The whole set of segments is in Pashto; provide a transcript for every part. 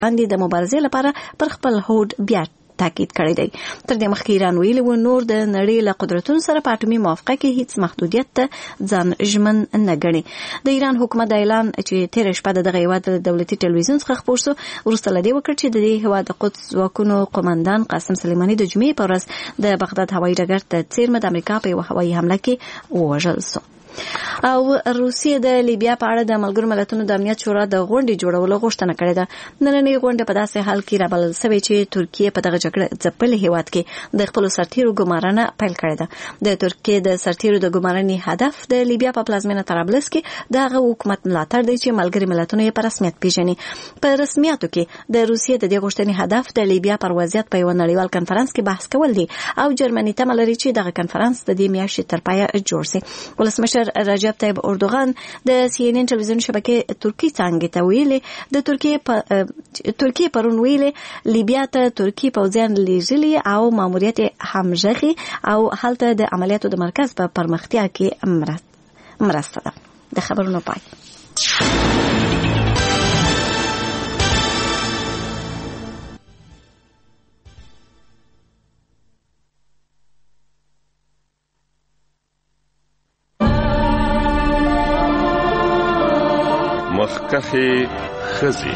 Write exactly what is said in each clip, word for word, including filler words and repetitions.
باندې د مبارزې لپاره پر خپل هوډ بیا تاکید کړی دی. تر دې مخکې ایران ویلي و نور د نړۍ له قدرتونو سره په اټومي موافقه کې هیڅ محدودیت ته ځان ژمن نه ګڼي. د ایران حکومت د اعلان چې تېره شپه د دغه هېواد د دولتي ټلویزیون څخه خپور شو وروسته له دې وکړ چې د دې هېواد د قدس ځواکونو قومندان قاسم سلیماني د جمعې په ورځ د بغداد هوایي ډګر ته څیرمه د امریکا په یوه هوایي حمله کې ووژل شو. او روسیې د لیبیا په اړه د ملګرو ملتونو د امنیت شورا د غونډې جوړولو غوښتنه کړې ده. نننۍ غونډه په داسې حال کې رابلل شوې چې ترکیه په دغه جګړه ځپلي هېواد کې د خپلو سرتیرو ګمارنه پیل کړې ده. د ترکیې د سرتیرو د ګمارنې هدف د لیبیا په پلازمینه طرابلس کې د هغه حکومت ملاتړ دی چې ملګري ملتونه یې په رسمیت پیژني. په رسمیاتو کې د روسیې د دې غوښتنې هدف د لیبیا پر وضعیت په یو نړیوال کنفرانس کې بحث کول دي او جرمني تمه لري چې دغه کنفرانس د دې میاشتې تر پایه جوړ شي. ولسمشر رجب طيب اردوغان د سی ان ان ټلویزیون شبکې ترکی څنګه ته ویلي د ترکیې په ترکیې پرون ویلي لیبیا ته ترکی پوځیان لیږلي او ماموریت همغږي او هلته د عملیاتو د مرکز په پرمختیا کې مرسته ده. د خبرونو پای. مخکخي خزي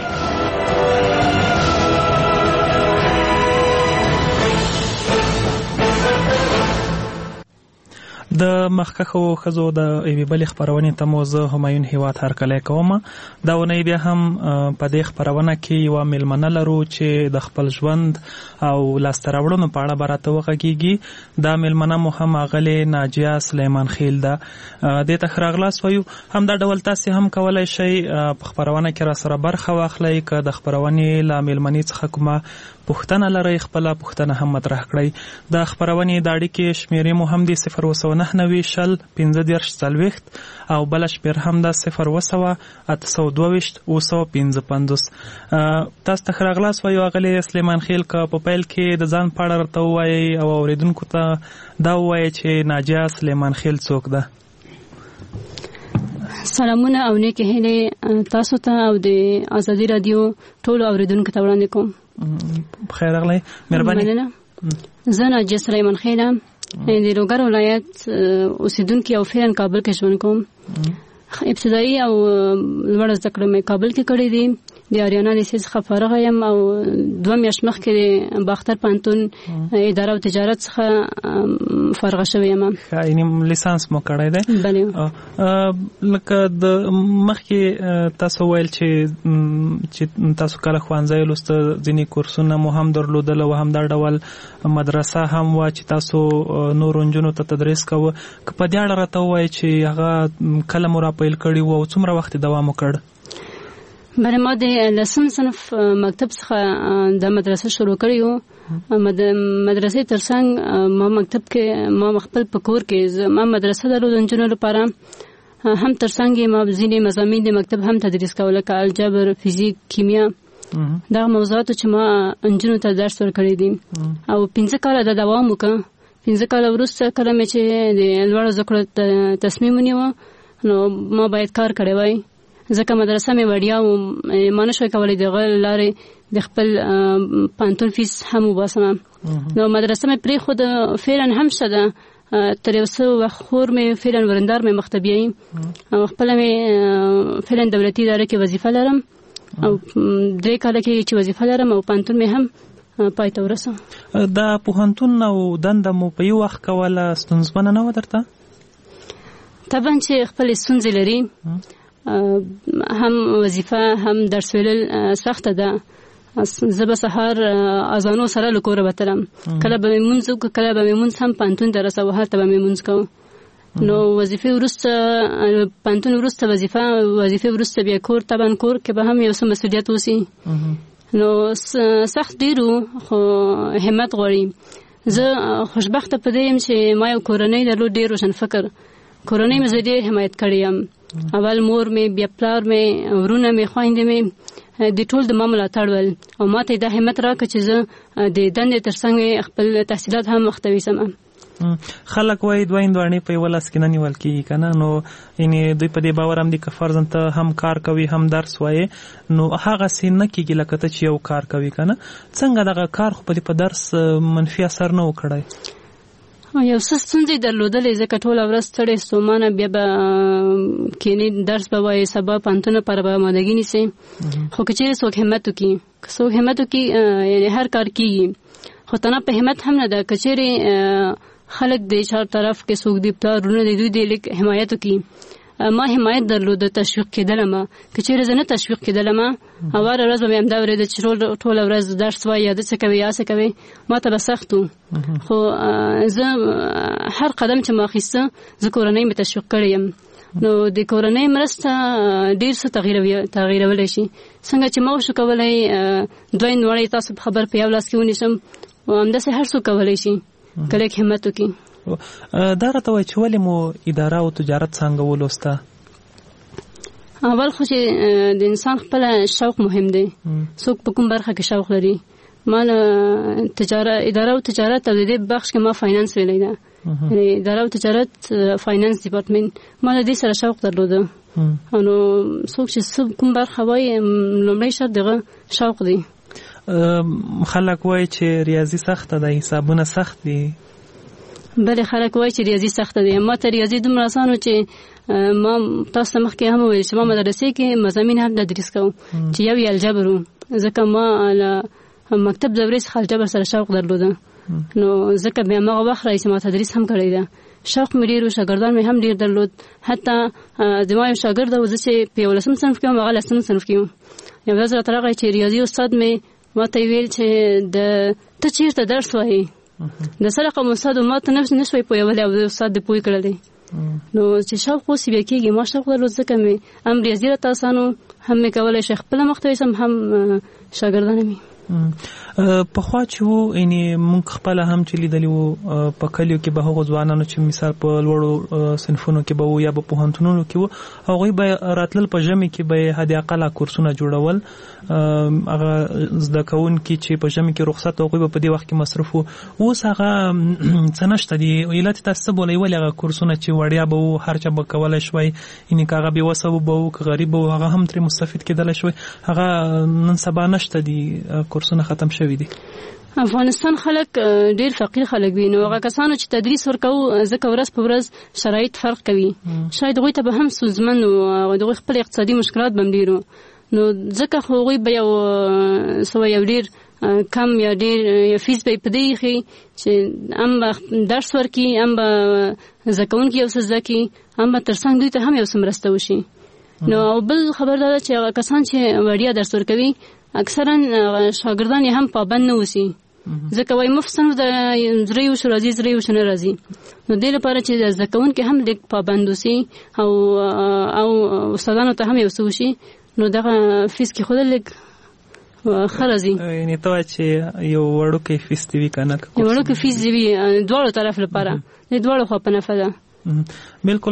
د مخکخو خزو د ایوی بل خبرونه ته موزه همایون هیواد هر کله کوم. دا ونی بیا هم په دې خبرونه کې یو ملمنه لرو چې د خپل ژوند او لاستراوړنو په اړه براته وغږیږي. دا ملمنه مو هم اغلی ناجیه سلیمان خیل ده. د تخراغلاس وایو هم دا ډول تاسو هم کولای شئ په خبرونه کې را سره برخه واخلئ که د خبرونه لا ملمنې څخه کومه پوښتنه لرئ خپل پوښتنه هم مطرح کړئ. د خبرونه د اړیکې شمیرې مو هم د صفر وسو نه نوي شل پنځه دېرش څلوېښت او بل شمېر هم د صفر وسوه اته سوه دوه ویشت اوه سوه پنځه پنځوس. تاسو ته ښه راغلاست وایو اغلې سلیمان خیل که په پیل کې د ځان په اړه راته ووایئ او اورېدونکو ته دا ووایئ چې ناجیه سلیمان خیل څوک ده. سلامونه او نیکې هیلې تاسو ته او د ازادي رادیو ټولو اورېدونکو ته وړاندې کوم. بخیر راغلی. مهرباني. زه ناجیه سلیمان خیل یم، د لوګر ولایت اوسیدونکې او فعلا کابل کې ژوند کوم. ابتدایي او لوړ زده کړې مې کابل کې کړې دي. د اریانا لیسې څخه فارغه یم او دوه میاشتې مخکې د باختر پوهنتون اداره او تجارت څخه فارغه شوې یم. یعنې لیسانس مو کړی دی؟ بلې. لکه د مخکې تاسو ویل چې چې تاسو کله ښوونځی لوسته ځینې کورسونه مو هم درلودل او هم دا ډول مدرسه هم وه چې تاسو نورو نجونو ته تدریس کوه. که په دې اړه راته ووایئ چې هغه کله مو را پیل کړي وو او څومره وخت دوام وکړ؟ بله ما د لسم صنف مکتب څخه د مدرسه شروع کړی وو. مدرسې ترڅنګ ما مکتب کې ما خپل په کور کې ما مدرسه درلوده نجونو لپاره. هم ترڅنګ یې ما ځینې مضامین د مکتب هم تدریس کوله لکه الجبر، فیزیک، کیمیا. دغه موضوعاتو چې ما نجونو ته درس ورکړی دي او پنځه کاله د دوام وکړ. پنځه کاله وروسته کله مې چې د لوړو زده کړو تصمیم ونیوه نو ما باید کار کړی وای ځکه مدرسه مې وړیا و، ما نشوی کولی د هغه لارې د خپل پوهنتون فیس هم وباسم. نو مدرسه مې پرېښوده. فعلا هم ښه ده. تر یو څه وخت خور مې فعلا ورندار مې مخته بیایي او خپله مې فعلا دولتي اداره کې وظیفه لرم او درې کاله کې چې وظیفه لرم او پوهنتون مې هم پای ته ورسوم. دا پوهنتون او دنده مو په یو وخت کوله ستونزمنه نه وه درته؟ طبعا چې خپلې ستونزې لري، هم وظیفه هم درس ویلل سخته ده. زه به سهار اذانو سره له کوره وتلم، کله به مې مونځ وکړو کله به مې مونځ هم پوهنتون ته رسوه، هلته به مې مونځ کوو. نو وظیفې وروسته پوهنتون وروسته وظیفه وظیفې وروسته بیا کور، طبعا کور کې به هم یو څه مسؤلیت اوسي. نو سخت ډېر و خو همت غواړي. زه خوشبخته په دې یم چې ما یو کورنۍ درلود ډېر روشن فکر. کورنۍ مې زه ډېر حمایت کړی یم. اول مور مې، بیا پلار مې، ورونه مې، خویندې مې، د ټول د ما ملاتړ ول او ما ته دا همت راکړه چې زه د دندې ترڅنګ خپل تحصیلات هم مخته یوسم. خلک وایي دوه هندواڼې په یوه لاس کې نه نیول کېږي که نه، نو یعنې دوی په دې باور هم دي که فرضاً ته هم کار کوي هم درس وایې نو هغسې نه کېږي لکه ته چې یو کار کوي که نه. څنګه دغه کار خو په درس منفي اثر نه و کړی؟ یو څه ستونزې درلودلې ځکه ټوله ورځ ستړې ستومانه بیا به کښېنې درس به وایې سبا پوهنتون لپاره به امادګي نیسې. خو که چېرې څوک همت وکړي که څوک همت وکړي یعنې هر کار کېږي. خو تنه په همت هم نه ده که چېرې خلک د چار طرف کې څوک دي پلار ورونه د دوی د لږ حمایت وکړي. ما حمایت درلوده تشویق کېدلم که چېرې زه نه تشویق کېدلم هواره ورځ به مې همدا اورېده چې ټوله ورځ درس وایي یا ده څه کوي یا څه کوي ما ته به سخت و. خو زه هر قدم چې ما اخیسته زه کورنۍ مې تشویق کړی یم. نو د کورنۍ مرسته ډېر څه تغیرولی شي. څنګه چې ما وشو کولی دوه هندواڼې تاسو په خبر په یو لاس کې ونیسم همداسې هر څوک کولی شي که لږ همت وکړي. دا راته وایي چې ولې مو اداره او تجارت څانګه ولوسته؟ اول خو چې د انسان خپل شوق مهم دی، څوک په کوم برخه کې شوق لري. ما تجارت اداره او تجارت او د دې بخش کې ما فاینانس ویلی ده، یعنې اداره او تجارت فاینانس ډپارټمنټ ما د دې سره شوق درلوده. نو څوک چې کوم برخه وایي لومړی شرط دغه شوق دی. خلک وایي چې ریاضي سخته ده، حسابونه سخت دي. بله خلک وایي چې ریاضي سخته دی. ما ته ریاضي دومره اسانه چې ما تاسو ته مخکې هم وویل چې ما مدرسې کې مضامین هم تدریس کوم چې یو یې الجبر و، ځکه ما له مکتب دورې څخه الجبر سره شوق درلوده. نو ځکه بیا هماغه وخت راهیسې ما تدریس هم کړی ده. شوق مې ډېر و، شاګردان مې هم ډېر درلود. حتی زما یو شاګرد و زه چې په یولسم صنف کې وم هغه لسم صنف کې و. یو ورځ راته راغی چې ریاضي استاد مې ما ته ویل چې د ته چېرته درس وایې د څه رقم استاد ما ته نه شوی پوهولی او د استاد دې پوه کړلی. نو چې شوق اوس بیا کېږي ما شوق درلود ځکه مې هم ریاضي راته اسان و هم مې کولی شي خپله مخته ویسم هم شاګردانه مې. پخوا چې وو یعنې موږ خپله هم چې لیدلي وو په کلیو کې به هغو ځوانانو چې مثال په لوړو صنفونو کې به وو یا به پوهنتونونو کې وو هغوی به راتلل په ژمي کې به یې حد اقله کورسونه جوړول. هغه زده کوونکي چې په ژمي کې رخصت هغوی به په دې وخت کې مصروف وو. اوس هغه څه نشته دي. علت یې تاسو څه بولئ ولې هغه کورسونه چې وړیا به وو هر چا به کولی شوی یعنې که هغه بېوسه به وو که غریب به وو هغه هم ترې مستفید کېدلی شوی هغه نن سبا نشته دي کورسونه ختم شوي دي. افغانستان خلک ډیر فقیر خلک وي. نو هغه کسانو چې تدریس ورکوو ځکه ورځ په ورځ شرایط فرق کوي شاید هغوی ته به هم ستونزمن و هغوی خپل اقتصادي مشکلات به هم ډېر و. نو ځکه خو هغوی به یو سوه یو ډېر کم یا ډېر فیس به یې په دې ایښي چې هم به درس ورکړي هم به زده کوونکي یو څه زده کړي هم به تر څنګ دوی ته هم یو څه مرسته وشي. نو او بل خبر دا ده چې هغه کسان چې وړیا درس ورکوي اکثرا شاګردان یې هم پابند نه اوسي ځکه وایي مفت صنف د زری وشو راځي زری وشو نه راځي. نو دې لپاره چې زده کوونکي هم لږ پابند اوسي او او استادانو ته هم یو څه وشي نو دغه فیس کې خو لږ ښه راځي. یعنې ته وایه چې یو وړوکی فیس دې وي که نه یو وړوکی فیس دې وي دواړو طرف لپاره د دواړو خوا په نفع ده. بلکل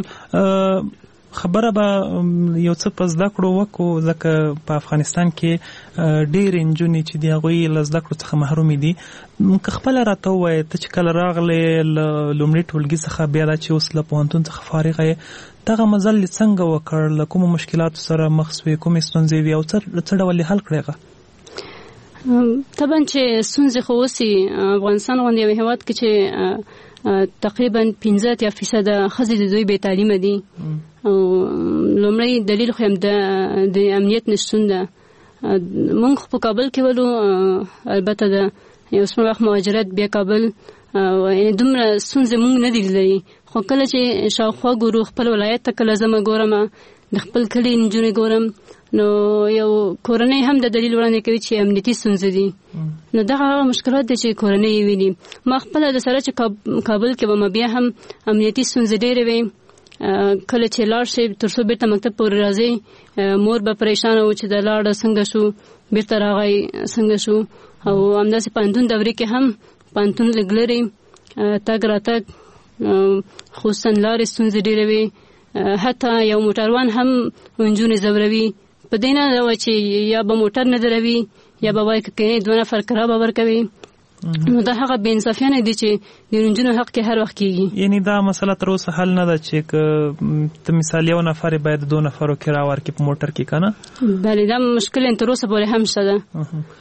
خبره به یو څه په زده کړو وکړو ځکه په افغانستان کې ډېرې نجونې چې دي هغوی له زده کړو څخه محرومې دي. که خپله راته ووایې ته چې کله راغلې له لومړي ټولګي څخه بیا دا چې اوس له پوهنتون څخه فارغه یې دغه مزل یې څنګه وکړ له کومو مشکلاتو سره مخ سوې کومې ستونزې وي او څه ډول یې حل کړې هغه؟ طبعا چې ستونزې خو اوسي افغانستان غوندې یو هېواد کې چې تقریبا پنځه اتیا فیصده ښځې د دوی بې تعلیمه دي او لومړی دلیل خو هم د امنیت نشتون ده. موږ خو په کابل کې ولو البته د یو څومره وخت مهاجرت بیا کابل دومره ستونزې موږ نه دي لیدلي خو کله چې شاوخوا ګورو خپل ولایت ته کله زه ګورم د خپل کلي نجونې ګورم نو یو کورنۍ هم د دلیل وړاندې کوي چې امنیتي ستونزې دي. نو دغه هغه مشکلات دي چې کورنۍ یې ویني. ما خپله د سره چې کابل کې به ما بیا هم امنیتي ستونزې ډېرې وي کله چې لاړ شي تر څو بیرته مکتب پورې راځي مور به پریشانه و چې د لاړه څنګه شو بیرته راغی څنګه شو او همداسې پوهنتون دورې کې هم پوهنتون لږ لرې تګ راتګ خصوصا لارې ستونزې ډېرې وي. حتی یو موټروان هم نجونې ځوروي په دې نه ده چې یا به موټر نه دروي یا به وایي که دوه نفر کرا به ورکوي نو دا هغه بې انصافیانه دي چې د نجونو حق کې هر وخت کېږي. یعنی دا مسله تر اوسه حل نه ده چې ته مثال یو نفر باید دو نفرو کې راورکړي په موټر کې که نه؟ بله دا مشکل تر اوسه پورې هم شته ده.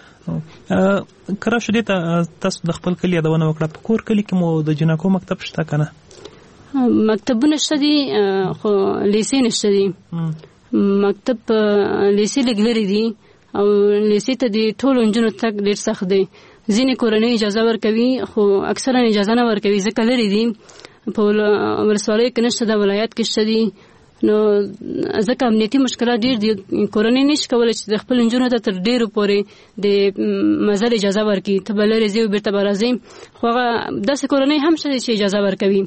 که راشو دې ته تاسو د خپل کلي یادونه وکړه، په کور کلي کې مو د جنکو مکتب شته که نه؟ مکتبونه شته دي خو لیسې نشته دي. مکتب لیسې لږ لرې دي او لیسې ته د ټولو نجونو تګ ډېر سخت دی. ځینې کورنۍ اجازه ورکوي خو اکثرا اجازه نه ورکوي ځکه لرې دي. په ولسوالیو کې نشته ده، ولایت کې شته دي، نو ځکه امنیتي مشکلات ډېر دي. کورنۍ نشي کولی چې د خپل نجونو ته تر ډېرو پورې د مزل اجازه ورکړي. ته به لرې ځې او بیرته به راځې، خو هغه داسې کورنۍ هم شته چې اجازه ورکوي.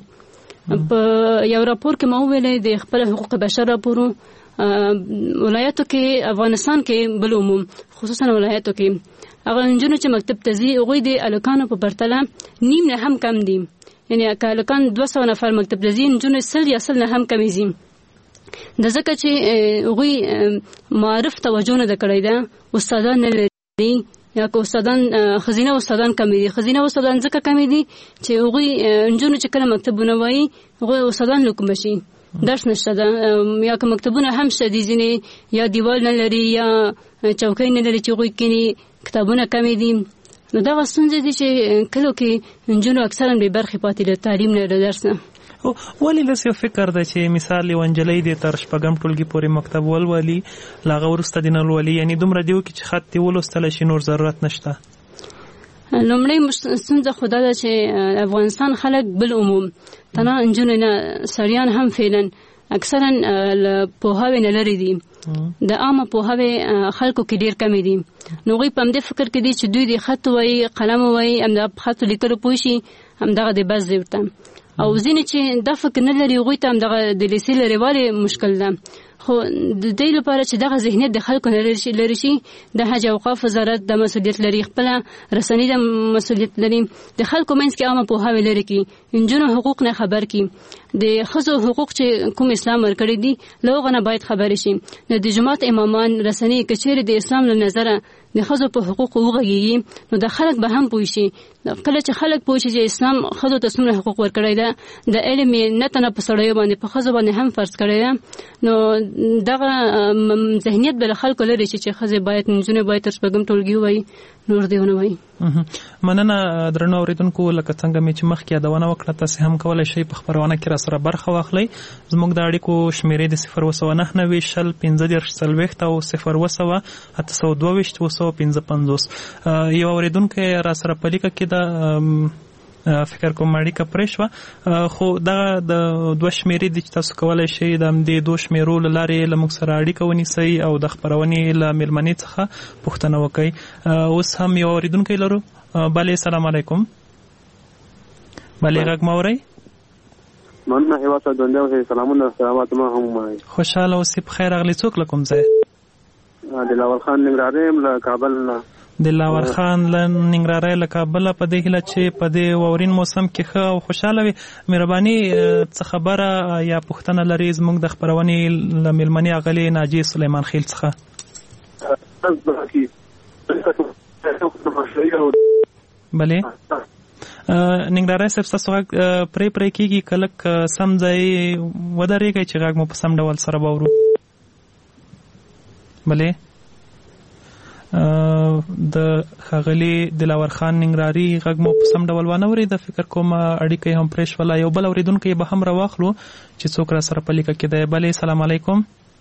په یو راپور کې ما وویلې د خپل حقوق بشر راپور ولایتو کې افغانستان کې بل عموم خصوصا ولایتو کې هغه نجونو چې مکتب ته ځي هغوی د الکانو په پرتله نیم نه هم کم دي. یعنی که الکان دوه سوه نفر مکتب ته ځي نجونې سل یا سل نه هم کمې ځي. د ځکه چې هغوی معرف توجه نه ده کړې ده، استادان نه لري یا که استادان ښځینه استادان کمې دي. ښځینه استادان ځکه کمې دي چې هغوی نجونو چې کله مکتبونه وایي هغوی استادان له کومه شي درس نشته ده، یا که مکتبونه هم شته دي ځینې یا دیوال نه لري یا چوکۍ نه لري چې هغوی کیني، کتابونه کمې دي. نو دغه ستونزې دي چې کلو کې نجونو اکثرا بې برخې پاتې له تعلیم نه له درس نه. ولې داسې یو فکر ده چې مثال یو نجلۍ دې تر شپږم ټولګي پورې مکتب ولولي، له هغه وروسته دې نه لولي، یعنې دومره دې وکړي چې خط دې ولوستلی شي نور ضرورت نشته؟ لومړی ستونزه خو دا ده چې افغانستان خلک بل عموم تنه نجونې نه سړیان هم فعلا اکثرا له پوهاوی نه لرې دي، د عامه پوهاوی خلکو کې ډېر کمې دي. نو هغوی په همدې فکر کې دي چې دوی د خط وایي قلم وایي همدغه په خط لیکلو پوه شي همدغه د بس دی ورته. او ځینې چې دا فکر نه لري هغوی ته همدغه د لیسې لرېوالی مشکل ده. خو د دې لپاره چې دغه ذهنیت د خلکو نه لرې شي، د حج اوقاف وزارت د مسؤلیت لري، خپله رسنۍ د مسؤلیت لري، د خلکو منځ کې عامه پوهاوی لري کړي، نجونو حقوق نه خبر کړي، د ښځو حقوق چې کوم اسلام ورکړي دي له هغه نه باید خبرې شي. نو د جماعت امامان رسنۍ که چیرې د اسلام له نظره د ښځو په حقوقو وغږېږي نو د خلک به هم پوه شي. کله چې خلک پوه شي چې اسلام ښځو ته څومره حقوق ورکړی ده، د علم یې نه تنه په سړیو باندې په ښځو باندې هم فرض کړی ده، نو دغه ذهنیت به له خلکو لرې شي چې ښځې باید نجونې باید تر شپږم ټولګي ووایي، نور دې ونه وایي. مننه درنو اورېدونکو، لکه څنګه مې چې مخکې یادونه وکړه تاسې هم کولی شئ په خپرونه کې راسره برخه واخلئ. زموږ د اړیکو شمېرې د صفر اووه سوه نهه نوي شل پنځه دېرش څلوېښت او صفر اووه سوه اته سوه دوه ویشت اووه سوه پنځه پنځوس. یو اورېدونکی راسره په لیکه کې ده فکر کوم اړیکه پرې شوه، خو دغه د دوه شمېرې دي چې تاسو کولی شئ د همدې دوه شمېرو له لارې له موږ سره اړیکه ونیسئ او د خپرونې له مېلمنې څخه پوښتنه وکړئ. اوس هم یو اورېدونکی لرو. بلې سلام علیکم. بلې غږ مه اورئ. مننه هېواد صاحب ژوندی اوسئ. سلامونه سلامات ما هم وایي. خوشحاله اوسئ. په خیر راغلي. څوک له کوم ځای؟ دلاور خان ننګرهاری یم له کابل نه. دلاور خان له ننګرهاری له کابله، په دې هیله چې په دې واورین موسم کې ښه او خوشحاله وي. مهرباني څه خبره یا پوښتنه لري زموږ د خپرونې له مېلمنې اغلې ناجیې سلیمان خیل څخه؟ بلې ننګرهاری صاحب ستاسو غږ پرې پرې کېږي، که لږ سم ځای ودرېږئ چې غږ مو په سم ډول سره واورو. بلې د ښاغلي دلاور خان ننګرهاري غږ مو په سم ډول وانه اورېده. فکر کوم اړیکه یې هم پرې شوله. یو بل اورېدونکی به هم راواخلو چې څوک را سره په لیکه کې دی. بلې سلام علیکم.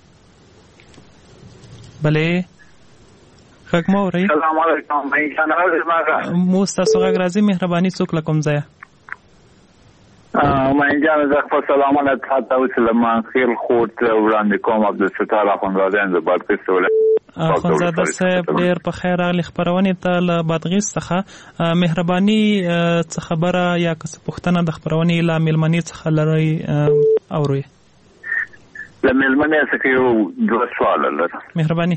بلې غږ مه اورئ. سلام علیکم. مو ستاسو غږ راځي. مهرباني څوک له کوم ځایه؟ معین جان زه خپل سلامونه تاته او سلیمان خیل خور ته وړاندې کوم. عبدالستار اخندزاده یم د بادغیس ولایت. اخندزاده صاحب ډېر په خیر راغلي خپرونې ته له بادغیس څخه. مهرباني څه خبره یا که څه پوښتنه د خپرونې له مېلمنې څخه لرئ اورئ؟ له مېلمنې څخه یو دوه سواله لرم. مهرباني.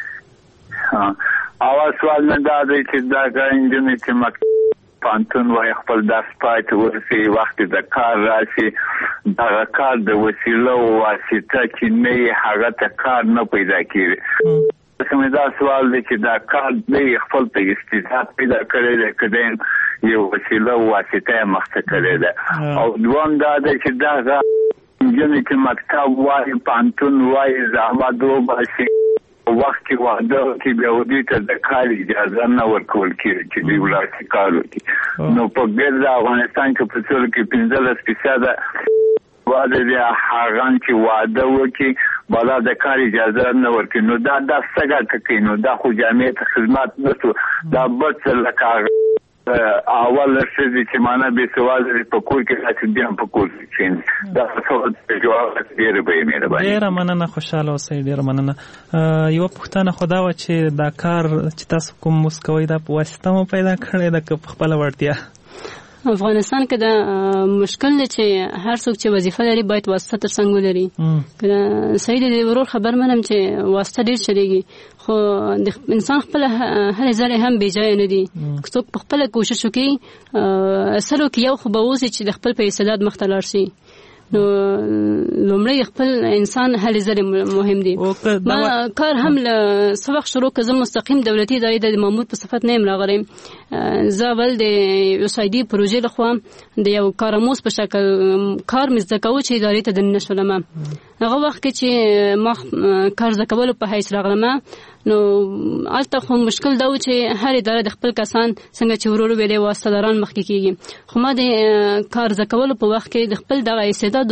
اول سوال مې دا دی چې دا نجونې چې مکتب پانتون وای خپل درس پای ته ورسي، وخت د کار راشي، دغه کار د وسیله او واسطه چې نه هغه ته کار نه پیدا کیږي. کومه دا سوال دی چې دا کار دی خپل ته استعداد پیدا کړی دی کدی یو وسیله واسطه مخته کړی دی او دوام دا دی چې دا جنې چې مکتب وایي پانتون وایي زحمت وباسي وخت کې واده کې بیا ودی ته د کار اجازه نه ورکول کېږي چې دی ولاړ کار وکړي نو په ګرد افغانستان کې په ټول کې پنځلس فیصده واده دی هغه چې واده وکړي بالا د کار اجازه نه ورکړي نو دا د څنګه کوي نو دا خو جامعه ته خدمات نشو دا بس لکه اول شې چې معنا به سوال په کور کې راځي بیا په کور کې دا څه جواب ډیر به مهرباني ډیر مننه خوشاله اوسئ ډیر مننه یو پښتنه خدا و چې دا کار چې تاسو کوم مسکوي دا په واسطه مو پیدا کړی د خپل وړتیا افغانستان کې دا مشکل دی چې هر څوک چې وظیفه لري باید واسطه تر څنګ ولري کنه صحیح دی ورور خبر منم چې واسطه ډیر چلیږي خو د انسان خپل هر ځای هم بې ځای نه دي څوک په خپل کوشش وکړي سره کې یو خو به اوسي چې د خپل په استعداد مخته لاړ شي نو لومړی خپل انسان هلې ځلې مهم دي ما کار هم له څه وخت شروع که زه مستقیم دولتي ادارې د مامور په صفت نه یم راغلی زه اول د یو سایدي پروژې لخوا د یو کارآموز په شکل کار مې زده کوو چې ادارې ته دننه شولم هغه وخت کې چې ما کار زده کولو په حیث راغلم نو البته خو مشکل دا و چې هر اداره د خپل کسان څنګه چې ورور ویلې واسطه داران مخکې کیږي خو ما د کار زده کولو په وخت کې د خپل دغه استعداد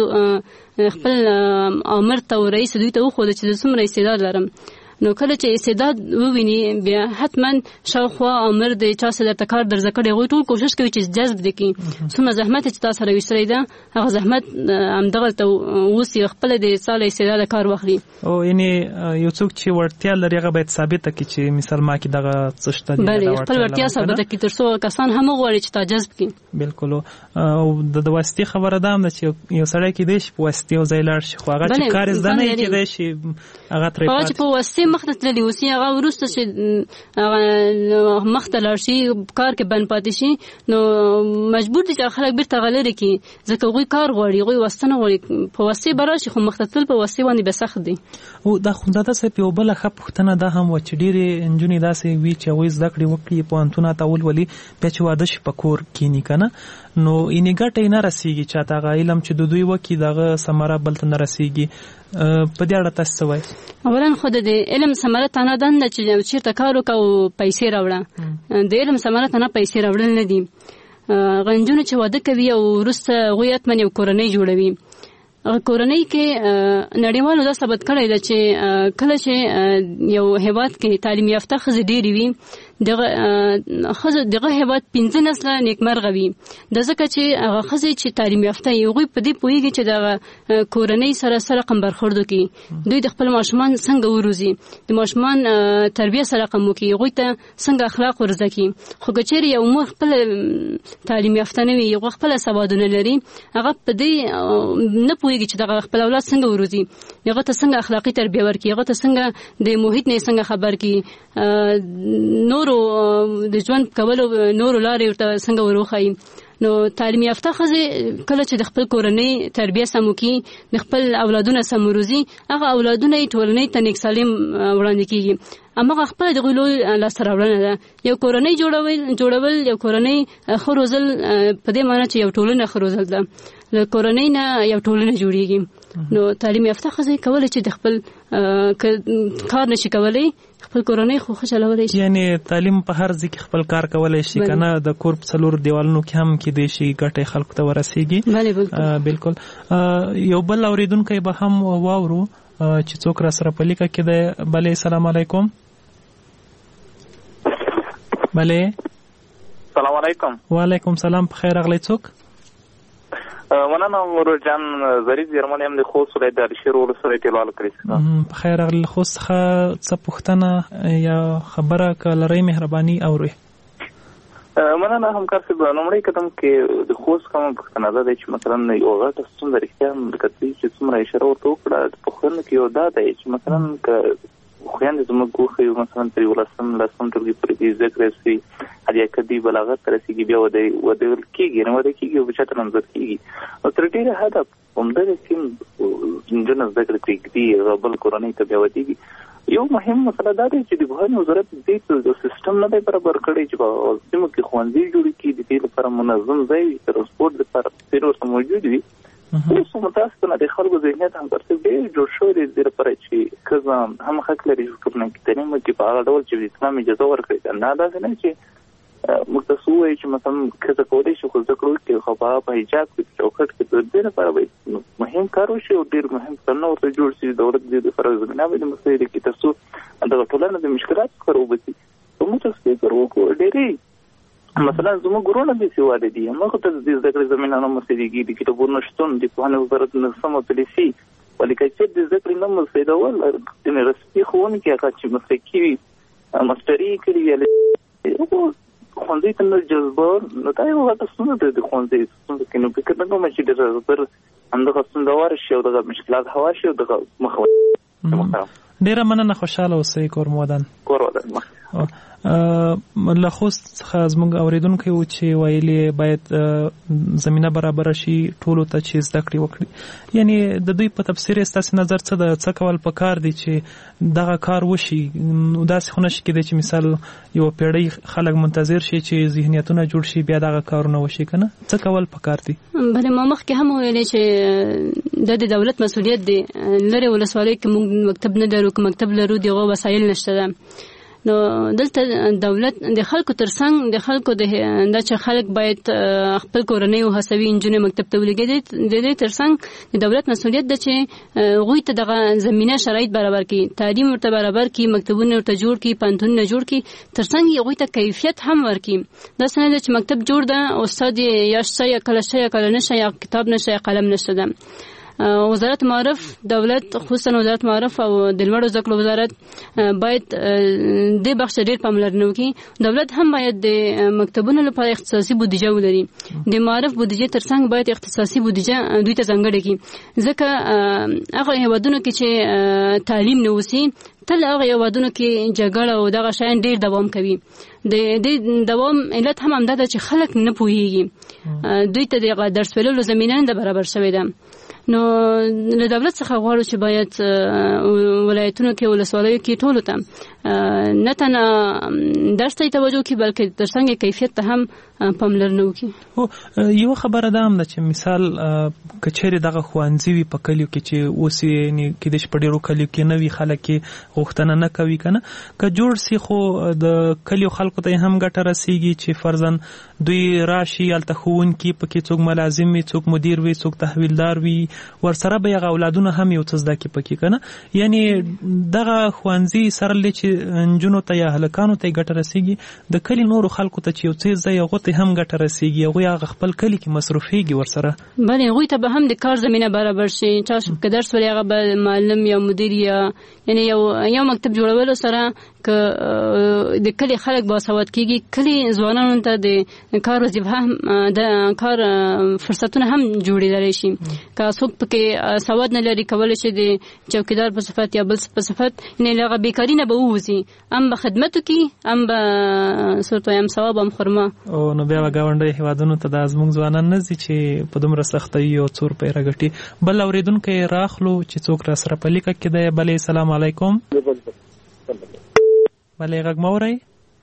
خپل امر ته رئیس دوی ته وښوده چې زه څومره استعداد لرم نو کله چې استعداد وویني بیا حتما شاوخوا امر د چا سره د کار درځ کړي غوي ټول کوشش کوي چې جذب دکې څومره زحمت چې تاسو سره وسري ده هغه زحمت همدغه ته وسی خپل د سال استعداد کار واخلي او یعنی یو څوک چې ورتیا لري هغه باید ثابت کړي چې مثال ما کې دغه څشته دي بله خپل ورتیا ثابت کړي تر څو کسان هم غواړي چې تا جذب کړي بالکل او د واسطي خبره ده چې یو سړی کې دیش په واسطي او ځایلار شي خو هغه چې کار زده نه کې دی شي هغه ترې پاتې په واسطي مخته تللی اوسي هغه ورسته چې هغه مخته لاړ شي کار کې بند پاتې شي نو مجبور دي چې خلک بیرته غلري کی ځکه غوي کار غواړي غوي واستنه غواړي په واسطه براشي خو مخته تل په واسطه باندې به سخت دي او دا خونده تاسو په بل خپ پښتنه دا هم و چې ډېری انجونی داسې وی چې وې زده کړې وکړي په انتونه تاول ولي په چې واده شي په کور کې نه کنه نو اینې ګټه نه رسیږي چې تا غ علم چې د دوی وکی دغه ثمره بلته نه رسیږي په دې اړه تاسو وایي اولا خود د علم ثمره تنه دند چې چیرته کار وکاو پیسې راوړه د علم ثمره تنه پیسې راوړل نه دي غنجونه چې واده کوي او ورسته غویت من یو کورنۍ جوړوي کورنۍ کې نړیوالو دا ثابت کړی دی چې کله چې یو هیواد کې تعلیم یافته ښځې ډېرې وي دغه ښځه دغه هیواد پنځه نسله نیکمرغه وي د ځکه چې هغه ښځې چې تعلیم یافته وي هغوی په دې پوهېږي چې دغه کورنۍ سره سره رقم برخورد وکړي دوی د خپل ماشومان څنګه وروزي د ماشومان تربیه سره رقم وکړي هغوی ته څنګه اخلاق ورزده کړي خو که چېرې یو مور خپله تعلیم یافته نه وي هغه خپله سوادونه لري هغه په دې نه پوهېږي چې دغه خپل اولاد څنګه وروزي هغه ته څنګه اخلاقي تربیه ورکړي هغه ته څنګه د محیط نه څنګه خبر کړي نورو د ژوند کولو نورو لارې ورته څنګه وروښایي نو تعلیم یافته ښځې کله چې د خپل کورنۍ تربیه سم وکړي د خپل اولادونه سم وروزي هغه اولادونه یې ټولنۍ ته نیک سالم وړاندې کېږي هماغه خپله د هغوی لوی لاسته راوړنه ده یو کورنۍ جوړول جوړول یو کورنۍ ښه روزل په دې معنی چې یو ټولنه ښه روزل ده له کورنۍ نه یو ټولنه جوړیږي نو تعلیم یافته ښځې کولی چې د خپل کار نشي کولی خپل کورنۍ خو ښه چلولی شي یعنی تعلیم په هر ځای کې خپل کار کولی شي که نه د کور په څلورو دیوالونو کې هم کیدای شي ګټې خلکو ته ورسیږي بالکل یو بل اورېدونکی به هم واورو چې څوک را سره په لیکه کې دی بلې سلام علیکم بلې سلام علیکم وعلیکم سلام په خیر راغلی څوک مننه مرور جان زریز یرمن یم د خوست ولایت د الشیر ولسوالۍ ټیلوال کړی په خیر راغلی خوست څخه څه پوښتنه یا خبره که لرئ مهرباني اورئ مننه همکار صاحب لومړی قدم کې د خوست کومه پوښتنه ده چې مثلا یو غټه ستونزه رښتیا هم لکه چې څومره اشاره ورته وکړه په پوښتنه کې یو دا دی چې مثلا که خویندې زموږ وښیو مثلا تر یولسم لسم ټولګي پورې دې زده کړې سوي هر یا کدي بلاغت ته رسېږي بیا وده وده کېږي نه وده کېږي او بچا ته نامزد کېږي او تر ډېره حده همدغه سیم نجونې زده کړې پرېږدي هغه بل کورنۍ ته بیا ودېږي یو مهم مسله دا دی چې د پوهنې وزارت دې د سیستم نه دی برابر کړی چې په سیمو کې ښوونځي جوړ کړي، د دې لپاره منظم ځای وي، ترانسپورټ لپاره څیر ورته موجود وي. اوس متاسفانه د خلکو ذهنیت هم ترڅ ډېر جوړ شوی دی د دې لپاره چې ښځه هم حق لري چې ټولنه کې تعلیم وکړي په هغه ډول چې د اسلام اجازه ورکړي. نه داسې نه چې موږ تاسو وایي چې مثلا ښځه کولی شي خو زده کړه وکړي خو په هغه په حجاب کې په چوکاټ کې د دې لپاره باید مهم کار وشي او ډېر مهم کارونه ورته جوړ شي. دولت دې لپاره زمینه باید مساعد کړي تر څو دغه ټولنه د مشکلاتو څخه وباسي. موږ تاسو فکر وکړو ډېرې مثلا زموږ ورونه بېسواده دي، موږ ته د زده کړې زمینه نه مساعدېږي، د کتابونو شتون، د پوهنې وزارت ناسمه پالیسي، ولې که چېرې د زده کړې نه مساعدول د رسمي ښوونکي هغه چې مسلکي وي ماسټري کړي وي ښوونځي ته نه جذبول، نو دا یو غټه ستونزه ده د ښوونځي ستونزه کې. نو فکر نه کوم چې ډېر زر همدغه ستونزه وارد شي او دغه مشکلات هوار شي او دغه مخه ډېره مننه. خوشحاله اوسئ. کور مو ودان. کور ودان. له خوست څخه زموږ اورېدونکي وو چې ویلي باید زمینه برابره شي ټولو ته چې زده کړې وکړي. یعنی د دوی په تفسیر ستاسې نظر څه ده؟ څه کول پکار دي چې دغه کار وشي؟ داسې خو نشي کېدی چې مثال یوه پیړۍ خلک منتظر شي چې ذهنیتونه جوړ شي بیا دغه کارونه وشي که نه؟ څه کول پکار دي؟ بلې ما مخکې هم ویلې چې دا د دولت مسؤلیت دی. لرې ولسوالیو کې موږ مکتب نه لرو، که مکتب لرو د هغو وسایل نشته ده. نو دلته دولت د خلکو ترڅنګ د خلکو د دا چې خلک باید خپل کورنۍ او هڅوي انجونې مکتب ته ولېږي، د دې ترڅنګ د دولت مسؤلیت ده چې هغوی ته دغه زمینه شرایط برابر کړي، تعلیم ورته برابر کړي، مکتبونه ورته جوړ کړي، پوهنتونونه جوړ کړي، ترڅنګ یې هغوی ته کیفیت هم ورکړي. داسې نه ده چې مکتب جوړ ده استاد یې یا شته یا کله شته یا کله نشته، یا کتاب نشته یا قلم نشته ده. وزارت معارف دولت خصوصا وزارت معارف او د لوړو زده کړو وزارت باید د بخش ډېر پاملرنه وکړي. دولت هم باید د مکتبونو لپاره اختصاصي بودیجه ولري. د معارف بودیجه ترڅنګ باید اختصاصي بودیجه دوی ته ځانګړې کړي، ځکه هغه هیوادونو کې چې تعلیم نه وسي تل هغه هیوادونو کې جګړه او دغه شیان ډېر دوام کوي. د دې دوام علت هم همدا ده چې خلک نه پوهېږي، دوی ته د درس ویلو زمینه نه برابر شوې ده. نو له دولت څخه غواړو چې باید ولایتونو کې ولسوالیو کې ټولو ته نه تنه درس ته توجه وکړي بلکې ترڅنګ کیفیت ته هم پاملرنه وکړي. یو خبره ده هم ده چې مثال که چیرې دغه ښوونځي وي په کلیو کې چې اوس یې کېدای شي په ډېرو کلیو کې نه وي، خلک یې غوښتنه نه کوي که نه، که جوړ سي خو د کلیو خلکو ته هم ګټه رسېږي چې فرضاً دوی راشي هلته ښوونکي پکې څوک ملازم وي، څوک مدیر وي، څوک تحویلدار وي، ورسره به هغه اولادونه هم یو څه زده کړي پکې که نه. یعنې دغه ښوونځي سره لی چې نجونو ته یا هلکانو ته یې ګټه رسېږي، د کلي نورو خلکو ته چې یو څه زده هغو ته هم ګټه رسېږي، هغوی هغه خپل کلي کې مصروفېږي ورسره. بلې هغوی ته به هم د کار زمینه برابر شي. چا که درس ولري هغه به معلم یا مدیر یا یعنې یو یو مکتب جوړولو سره که د کلي خلک باسواد کېږي، کلي ځوانانو ته د کار وظیفه هم د کار فرصتونه هم جوړېدلی شي. که څوک پکې سواد نه لري کولی شي د چوکیدار په صفت یا بل په صفت یعنې له هغه بیکاري نه به ووځي، هم به خدمت وکړي، هم به صورت وایم ثواب هم خورما. او نو بیا به ګاونډیو هېوادونو ته دا زموږ ځوانان نه ځي چې په دومره سختۍ او څو روپۍ راګټي. بل اورېدونکی راخلو چې څوک را سره په لیکه کې دی. بلې سلام علیکم. بلې غږ مه اورئ.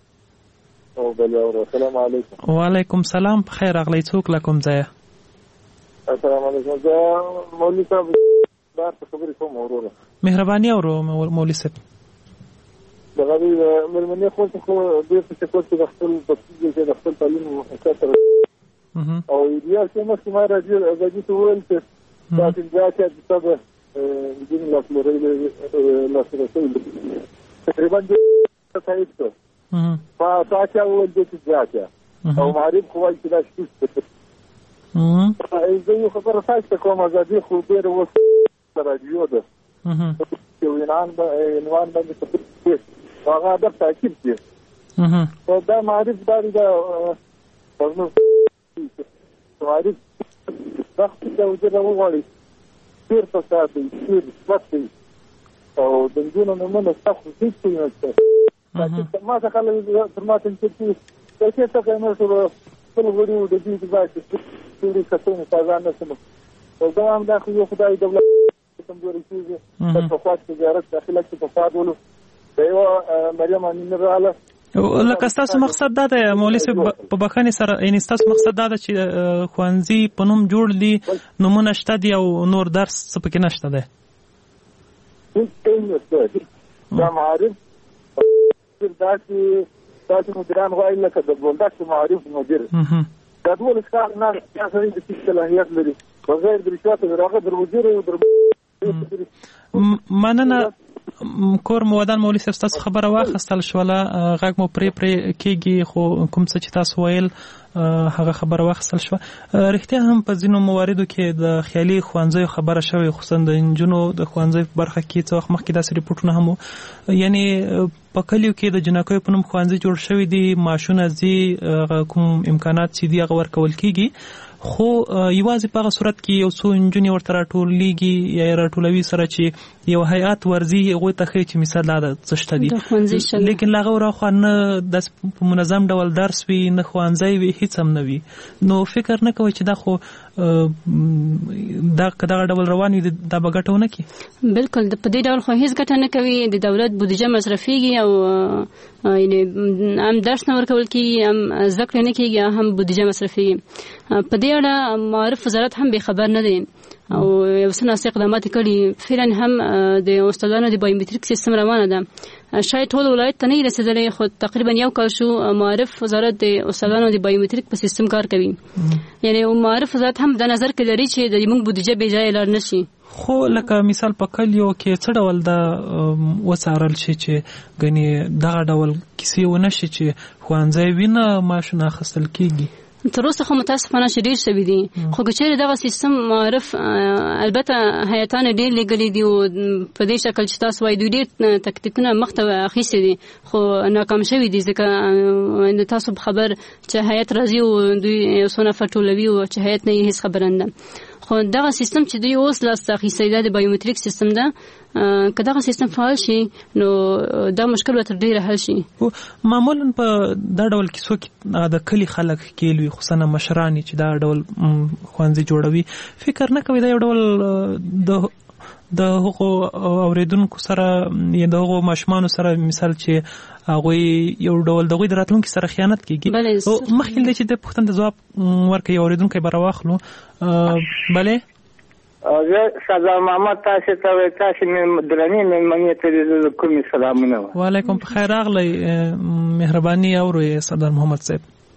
السلام علیکم. وعلیکم سلام. په خیر راغلی. څوک له کوم ځایه؟ السلام علیکم. زه مولوي صاحب بار ته خبرې کوم وروره. مهرباني اورو مولوي صاحب. دغه مېرمنې خو خو ډېر څه کوي چې د خپل بچي چې د خپل تعلیم مخاطر او ایډیا چې مخکې ما راځي راځي ته وویل چې دا څنګه چې تاسو د دې لاس لري لاس لري تقریبا د تاسو په تاسو ول د تجارت او معرف خوای چې دا شته. اه زه یو خبره تاسو کوم ازادي خو ډېر وسه راډیو ده چې وینان به عنوان باندې څه هغه د تاکید دي. او دا معرف داري دا پرنو معرف وخت دا وځه وغواړي تیر په ساتي تیر وختي او د جنونو نمونه تاسو هیڅ نه څه ما څه کله تر ما ته چې څه څه کوم سره خپل وړو د دې د باندې ټول کسونه تازه نه سم او دا هم دا خو یو خدای دولت کمزوري کیږي په خاص تجارت داخله کې په فاضلو یو مریم امین رااله. لکه ستاسو مقصد دا دی مولوي صاحب په بخښنې سره یعنې ستاسو مقصد دا ده چې ښوونځي په نوم جوړ دي نومونه شته دي او نور درس څه پکې نشته دی. دا معارف داسې داسې مدیران غواړي لکه د بولدک معارف مدیر دا ټول کار نه دا سړی د څه صلاحیت لري بغیر د رشوت هغه در مدیر او در مننه کور مو ودان مولوي صاحب ستاسو خبره واخیستل شوله غږ مو پرې پرې کېږي خو کوم څه چې تاسو ویل هغه خبره واخیستل شوه. رښتیا هم په ځینو مواردو کې د خیالي ښوونځیو خبره شوې خصوصا د نجونو د ښوونځیو په برخه کې څه وخت مخکې داسې ریپورټونه هم وو یعنې په کلیو کې د جنکیو په نوم ښوونځي جوړ شوي دي معاشونه ځي کوم امکانات چې دي هغه ورکول کېږي خو یوازې په هغه صورت کې یو څو نجونې ورته راټولېږي یا یې راټولوي سره چې یو هیئات ورځي هغوی ته ښیي چې مثال دا څه شته دي لیکن له هغه وراخوا نه داسې په منظم ډول درس وي نه ښوونځی وي هیڅ هم نه وي نو فکر نه کوئ چې دا خو دا که دغه ډول روان وي دا به ګټه ونه کړي. بلکل په دې ډول خو هیڅ ګټه نه کوي د دولت بودیجه مصرفېږي او یعنې هم درس نه ورکول کېږي هم زده کړې نه کېږي هم بودیجه مصرفېږي. په دې اړه معارف وزارت هم بېخبر نه دی او یو څه ناسي اقدامات کړي فعلا هم د استادانو د بایومتریک سیستم روانه ده شاید ټول ولایت ته نه رسیدلی خو تقریبا یو کال شو معارف وزارت د استادانو د بایومتریک په سیستم کار کوي یعنی معارف وزارت هم د نظر کې لري چې د موږ بودیجه بې ځایه لاړ نشي. خو لکه مثال په کلیو کې څه ډول دا وڅارل شي چې ګنې دغه ډول کیسې ونه شي چې ښوونځی وي نه معاشونه اخیستل کېږي. تر اوسه خو متاسفانه چې ډېر شوي دي خو که چېرې دغه سیستم معارف البته هیئتانو ډېر لېږلي دي او په دې شکل چې تاسو وایي دوی ډېر تکتیکونه مخته اخیستي دي خو ناکام شوي دي ځکه تاسو خبر چې هیئت راځي او دوی یو څو نفر ټولوي او چې هیئت نه یې هېڅ خبره نه ده خو دغه سیستم چې دوی اوس لاسته اخیستی دی د بایومتریک سیستم ده که دغه سیستم فعال شي نو دا مشکل به تر ډېره حل شي. معمولا په دا ډول کیسو کې د کلي خلک ښکېل وي خصوصا مشران چې دا ډول ښوونځي جوړوي فکر نه کوي دا یو ډول د د هغو اوریدونکو سره یا د هغو ماشومانو سره مثال چې هغوی یو ډول د هغوی د راتلونکي سره خیانت کېږي مخکې دی چې د پوښتنې د ځواب ورکوي اورېدونکی به راواخلو. بلې زه سردار محمد تاسو ته وایي تاسو درنې مېلمنې ته د کومې سلامونه وعلیکم په خیر راغلی مهرباني اورو سردار محمد صاحب.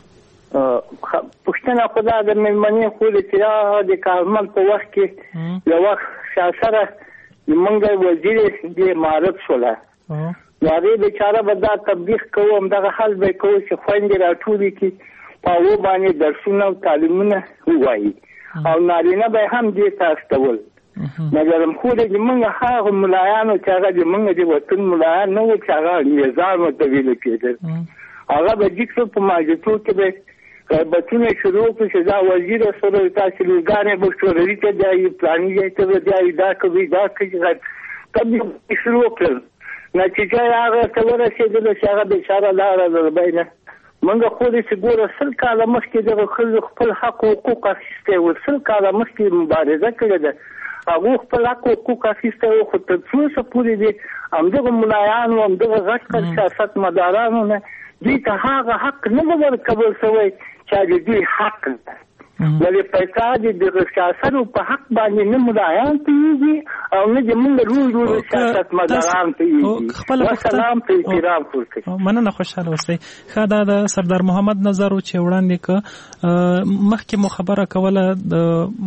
پوښتنه خو دا د مېلمنې خو د چې د کارمل په وخت کې یو وخت سره زمونږ وزیر دې معرف شوله نو هغې بېچاره به دا تبلیغ کوو همدغه حل به یې کوو چې خویندې راټولې کړي په هغو باندې درسونه او تعلیمونه ووایي او نارینه به هم دې ته استول مګر خو د زمونږ هغه ملایانو چې هغه زمونږ د وطن ملایان نه وو چې هغه انګریزان ورته ویل کېدل هغه به جګ شو په ماجتو کې به غیبتونه شروع کړي چې دا وزیر سره تاسو لګانې به شوروي ته دی پلاني ځای ته دی دا کوي دا کوي تبلیغ شروع کړل نتیجه هغه ته ورسېدله چې هغه بېچاره لاره دربینه موږ خو دې چې ګوره سل کاله مخکې دغه ښځو خپل حق او حقوق اخیستی و سل کاله مخکې مبارزه کړې ده هغو خپل حق او حقوق اخیستی و خو تر څو څه پورې دې همدغه ملایانو همدغه غټ غټ سیاست مدارانو نه دوی ته هغه حق نه به ورکول شوی چې د دوی حق ده ولې پیسه د دغه سیاستو په حق باندې نه ملایان پوهېږي او نه زمونږ لوی لوی سیاست مداران پوهېږي وسلام په احترام پورته مننه خوشحاله اوسئ. ښه دا د سردار محمد نظر و چې وړاندې که مخکې مو خبره کوله د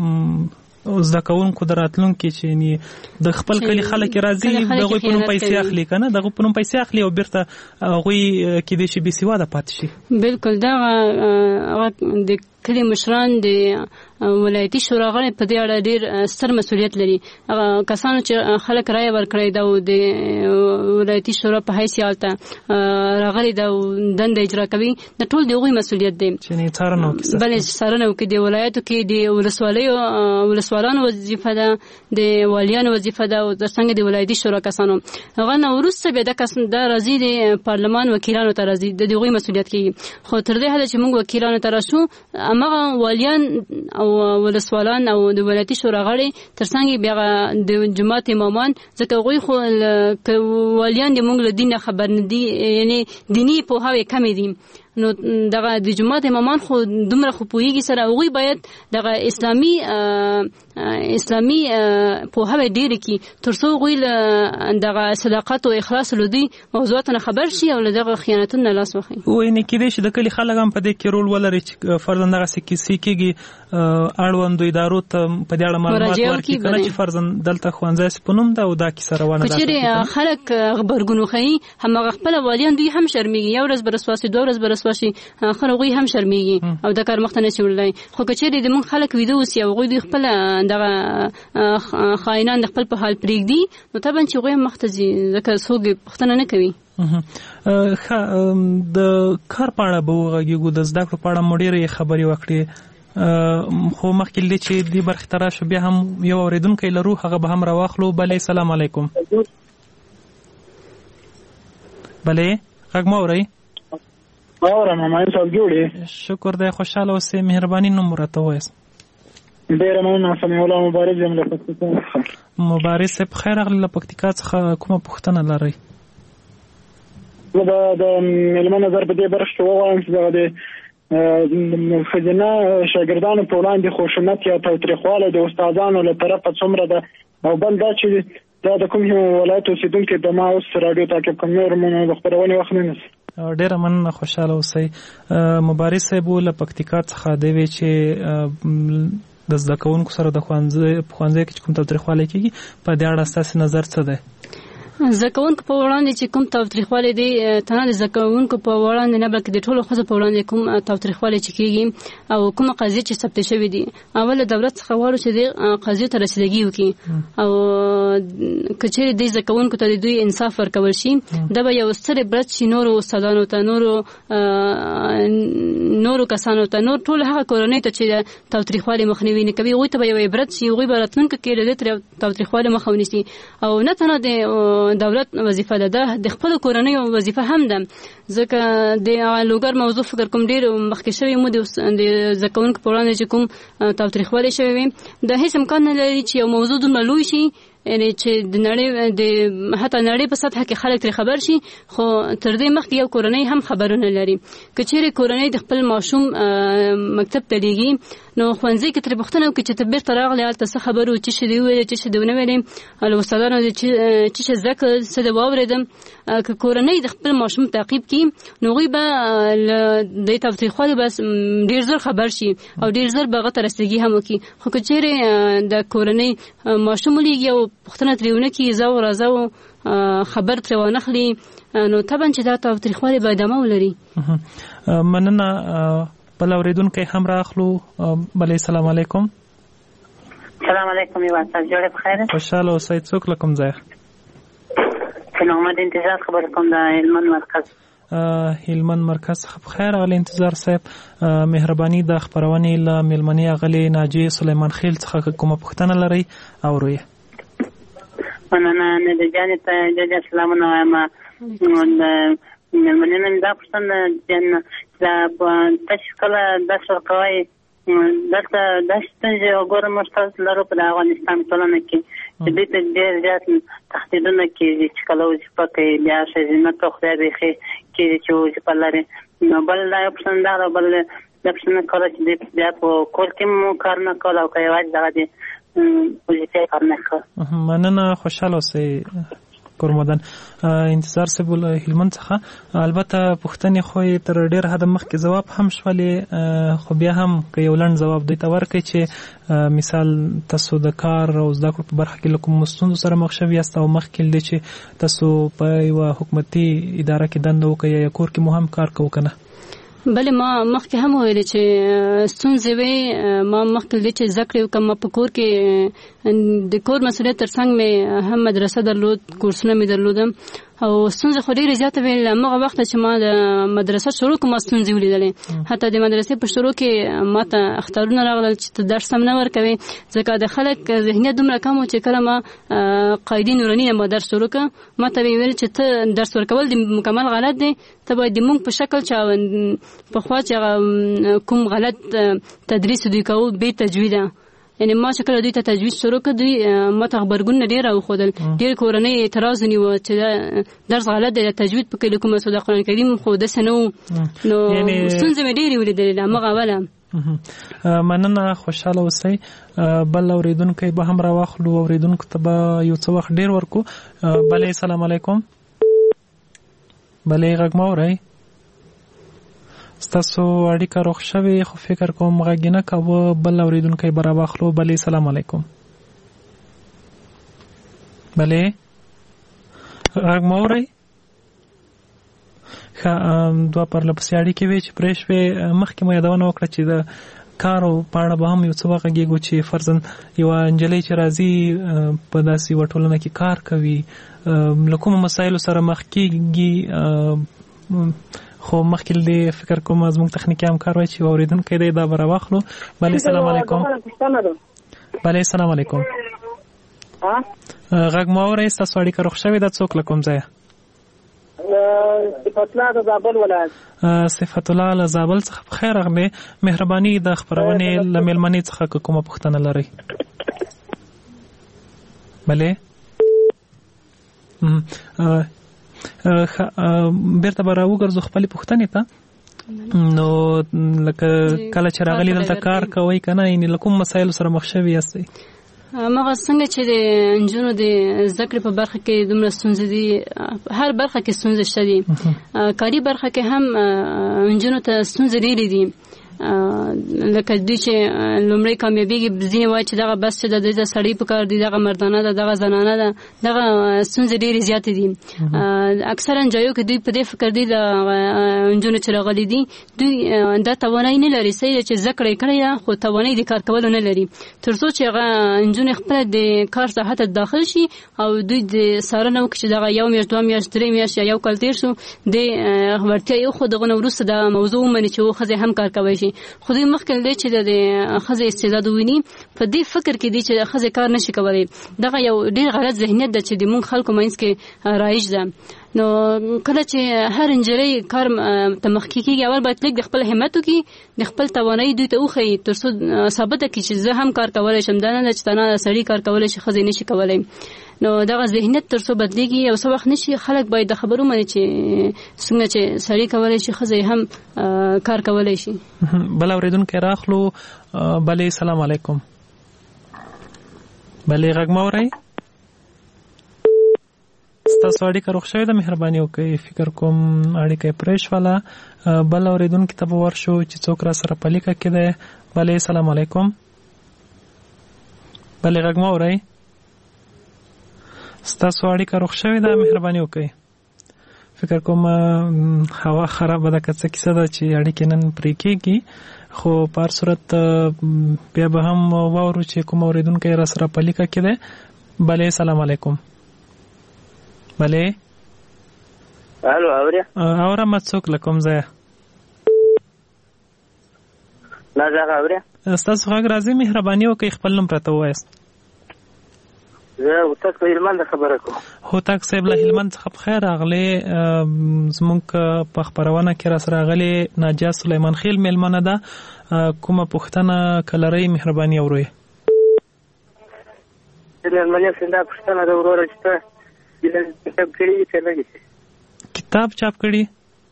زده کوونکو د راتلونکي چې د خپل کلي خلک راځي د هغوی په نوم پیسې اخلي که نه د هغوی په نوم پیسې اخلي او بیرته هغوی کېدای شي بې سواده پاتې شي. بلکل دغه د کلي مشران د ولایتي شورا غړي په دې اړه ډېر ستر مسؤلیت لري. هغه کسانو چې خلک رایه ورکړی ده او د ولایتي شورا په حیث هلته راغلي ده او دنده اجرا کوي د ټول د هغوی مسؤلیت دی چې څارنه وکړي. بلې څارنه وکړي د ولایتو کې د ولسوالیو ولسوالانو وظیفه ده د والیانو وظیفه ده او ترڅنګ د ولایتي شورا کسانو هغه نه وروسته بیا د کس دا راځي د پارلمان وکیلانو ته راځي د هغوی مسؤلیت کېږي خو تر دې حده چې موږ وکیلانو ته راشو همغه والیان او ولسوالان او د ولایتي شورا غړي ترڅنګ بیا د جماعت امامان ځکه غوي خو والیان د مونږ له دین خبر نه دي یعنی دینی په هغه کمی دي نو دغه د جماعت امامان خو دومره خو پوهیږي سره هغوی باید دغه اسلامي اسلامي په هغه ډیر کې ترڅو هغوی دغه صداقت او اخلاص لدی موضوعاتونه خبر شي او دغه خیانتونه لاس واخلي ویني کېدای شي د کلی خلک هم په دې کې رول ولري چې فرضاً دغه سکیسي کېږي اړوندو ادارو ته په دې اړه معلومات ورکړي کنه چې فرضاً دلته ښوونځی سپنوم ده او دا کیسه روانه ده چې خلک خبرګون خي همغه خپل والیان دوی هم شرمېږي یو ورځ برسواسي دوه ورځ برسواسي خو هغوی هم شرمېږي او دا کار مخته نه شي وړلی خو که چېرې د موږ خلک ویده اوسي او هغوی دوی خپل دغه خاینان د خپل په حال پرېږدي نو طبعا چې هغوی هم مخته ځي ځکه څوک پوښتنه نه کوي ښه د کار په اړه به وغږېږو د زده کړو په اړه مو ډېرې خبرې وکړې خو مخکې له دې چې دې برخې ته راشو بیا هم یو اورېدونکی لرو هغه به هم راواخلو بلې سلام علیکم بلې غږ مه اورئ اورم همایون صاحب جوړې شکر دی خوشحاله اوسئ مهرباني نوم راته ووایاست ډېره مننه سمیع الله مبارز یم له پکتیکا څخه مبارز صاحب خیر راغلی له پکتیکا څخه کومه پوښتنه لرئ زه به د مېلمه نظر په دې برخه کې ووایم چې دغه د ښځینه شاګردانو په وړاندې خشونت یا تاوتریخوالی د استادانو له طرفه څومره ده او بل دا چې دا د کوم ولایت اوسېدونکي د ما اوس راډیو تعقیب کوم نور مو د خپرونې وخت نه نیسي ډېره مننه خوشحاله اوسئ مبارز صاحب له پکتیکا څخه دی وی چې د زده کوونکو سره د ښوونځي په ښوونځي کې چې کوم تاوتریخوالی کېږي په دې اړه ستاسې نظر څه دی زده کوونکو په وړاندې چې کوم تاوتریخوالی دی تنها د زده کوونکو په وړاندې نه بلکې د ټولو ښځو په وړاندې کوم تاوتریخوالی چې کېږي او کومه قضیې چې ثبت شوې دي اول د دولت څخه غواړو چې دې قضیو ته رسیدګي وکړي او که چېرې دې زده کوونکو ته د دوی انصاف ورکول شي دا به یو ستر عبرت شي نورو استادانو ته نورو نورو کسانو ته نور ټول هغه کورنۍ ته چې تاوتریخوالی مخنیوي نه کوي هغوی ته به یو عبرت شي هغوی به راتلونکي کې د دې تاوتریخوالي مخه ونیسي او نه تنها د دولت وظیفه ده ده د خپل کورنۍ وظیفه هم ده ځکه د لوګر موضوع فکر کوم ډیر مخکې شوی مو د زده کوونکو په وړاندې چې کوم تاوتریخوالی شوی وي د هیڅ امکان نه لري چې یو موضوع دومره لوی شي یعنی چې د نړۍ د حتی نړۍ په سطح کې خلک ترې خبر شي خو تر دې مخکې یو کورنۍ هم خبرونه لري که چېرې کورنۍ د خپل ماشوم مکتب ته لیږي نو ښوونځي کې ترې پوښتنه وکړي چې ته بېرته راغلی هلته څه خبر و څه شی دې وویلې څه شی دې ونه ویلې له استادانو دې څه شی زده کړل څه دې واورېدم که کورنۍ د خپل ماشوم تعقیب کړي نو هغوی به له دې تاوتریخوالي به ډېر زر خبر شي او ډېر زر به هغه ته رسیدګي هم وکړي خو که چېرې د کورنۍ ماشوم ولیږي او پوښتنه ترې ونه کړي زه او راځه او خبر ترې وانخلي نو طبعا چې دا تاوتریخوالی به ادامه ولري مننه بل اورېدونکی هم راخلو بلې سلام علیکم سلام علیکم یو صاحب جوړې بخیر خوشحاله اوسئ څوک له کوم ځای محمد انتظار خبر کوم د هلمند مرکز هلمند مرکز څخه بخیر راغلی انتظار صاحب مهرباني د خپرونې له مېلمنې اغلې ناجیې سلیمان خیل څخه کومه پوښتنه لرئ اورو یې مننه ندې جانې ته ججه سلامونه وایم مېلمنې نه مې دا پوښتنه دا تاسو کله درس ورکوئ دلته دا ستونزې وګورم موږ تاسو لرو په افغانستان ټولنه کې چې دوی ته ډېر زیات تهدیدونه کېږي چې کله وظیفه کوي بیا ښځینه ته خدای بیخي کېږي چې وظیفه لري نو بل دا یو پوښتنه دا ده بل دا پوښتنه کوله چې دوی بیا په کور کې مو کار نه کول او که یوازې دغه د وظیفې کار نه کول مننه خوشحاله اوسئ کورمدن انتظار صاحب هلمند څخه البته پوښتنې خو یې تر ډېر حده مخکې ځواب هم شولې خو بیا هم که یو لنډ ځواب دوی ته ورکړئ چې مثال تاسو د کار او زده کړو په برخه کې له کومو ستونزو سره مخ شوي یاست او مخکې له دې چې تاسو په یوه حکومتي اداره کې دنده وکړئ یا کور کې مو هم کار کوو که نه بله ما مخکې هم ویلې چې ستونزې وې ما مخکې دې چې زده کړې وکړم ما په کور کې د کور مسؤلیت تر څنګ مې هم مدرسه درلود کورسونه مې درلودم او ستونزې خو ډېرې زیاتې وې له همغه وخته چې ما د مدرسه شروع کړه ما ستونزې ولیدلې حتی د مدرسې په شروع کې ما ته اخطارونه راغلل چې ته درس سم نه ورکوې ځکه د خلک ذهنیت دومره کم و چې کله ما قاعدې نوراني ما درس شروع کړه ما ته ویې ویل چې ته درس ورکول د مکمل غلط دی ته باید د مونږ په شکل چې پخوا چې کوم غلط تدریس دوی کوو بې تجویده یعنی ما چې کله دوی ته تجوید شروع کړ دوی ما ته خبرګون ډېر راوښودل ډېر کورنۍ اعتراض ونیوه چې درس غلط دی تجوید پکې لیکو مسو د قرآن کریم خو داسې نه و نو ستونزې مې ډېرې ولیدلې همغه اوله مننه خوشحاله اوسئ بل اورېدونکی به هم راواخلو اورېدونکو ته به یو څه وخت ډېر ورکو بلې سلام علیکم بلې غږ مه اورئ ستاسو اړیکه روغ شوې خو فکر کوم غږ یې نه کوه بل اورېدونکی به راواخلو بلې سلام علیکم بلې غږ مه اورئ ښه دوه پرله پسې اړیکې وې چې پرې شوې مخکې مو یادونه وکړه چې د کارو په اړه به هم یو څه وغږېږو چې فرضاً یوه نجلۍ چې راځي په داسې یوه ټولنه کې کار کوي له کومو مسایلو سره مخ کېږي خو مخکې دې فکر کوم زموږ تخنیکي همکار وایي چې اورېدونکی دی دا به راواخلو بلې سلام علیکم بلې سلام علیکم غږ مو اورئ ستاسو اړیکه روغ شوې ده څوک له کوم ځایه صفت الله د زابل ولایت صفت الله له زابل څخه په خیر راغلی مهرباني د خپرونې له مېلمنې څخه که کومه پوښتنه لرئ بلې بیرته به راوګرځو خپلې پوښتنې ته نو لکه کله چې راغلي دلته کار کوئ که نه یعنې له کوم مسایلو سره مخ شوي یاستئ همغه څنګه چې د نجونو د زده کړې په برخه کې دومره ستونزې دي هر برخه کې ستونزې شته دي کاري برخه کې هم نجونو ته ستونزې ډېرې دي لکه دوی چې لومړی کامیابیږي ځینې وایي چې دغه بس چې د دوی د سړی په کار دي دغه مردانه ده دغه زنانه ده دغه ستونزې ډېرې زیاتې دي اکثرا ځایو کې دوی په دې فکر دي د نجونو چې راغلي دي دوی دا توانایي نه لري صحیح ده چې زده کړه یې کړې ده خو توانایي د کار کولو نه لري تر څو چې هغه نجونې خپله د کار ساحه ته داخل شي او دوی د څارنه وکړي چې دغه یو میاشت دوه میاشت درې میاشت یا یو کال تېر شو د وړتیا یو خو دغه نه وروسته دا موضوع ومني چې ښځې هم کار کولی شي خو دوی مخکې دی چې د ښځې استعداد وویني په دې فکر کې دي چې ښځې کار نشي کولی دغه یو ډېر غلط ذهنیت ده چې د موږ خلکو منځ کې رایج ده نو کله چې هر نجلۍ کار ته مخکې کېږي اول باید لږ د خپل همت وکړي د خپل توانایي دوی ته وښیي تر څو ثابته کړي چې زه هم کار کولی شم دا نه ده چې تنها سړي کار کولی شي ښځې نشي کولی نو دغه ذهنیت تر څو بدلېږي یو څه وخت نشي خلک باید د خبرو مني چې څنګه چې سړی کولی شي ښځې هم کار کولی شي بل اورېدونکی راخلو بلې سلام علیکم بلې غږ مه اورئ ستاسو اړیکه روغ شوې ده مهرباني وکړئ فکر کوم اړیکه یې پرې شوله بل اورېدونکي ته به ورشو چې څوک را سره په لیکه کې دی بلې سلام علیکم بلې غږ مه اورئ ستاسو اړیکه روغ شوې ده مهرباني وکړئ فکر کوم هوا خرابه ده که څه کیسه ده چې اړیکې نن پرې کېږي خو په هر صورت بیا به هم واورو چې کوم اورېدونکی را سره په لیکه کې دی بلې سلام علیکم بلې الو اورې اورم څوک له کوم ځایه نه زه اورې ستاسو غږ راځي مهرباني وکړئ خپل نوم راته ووایاست زه هوتک له هلمند خبره کوم هوتک صاحب له هلمند څخه په خیر راغلی زموږ په خپرونه کې راسره راغلې ناجیه سلیمان خیل میلمنه ده کومه پوښتنه که لرئ مهرباني اورئ میلمنې څنګه پوښتنه ده وروره چې ته کتاب کړي دي که نه دي کتاب چاپ کړي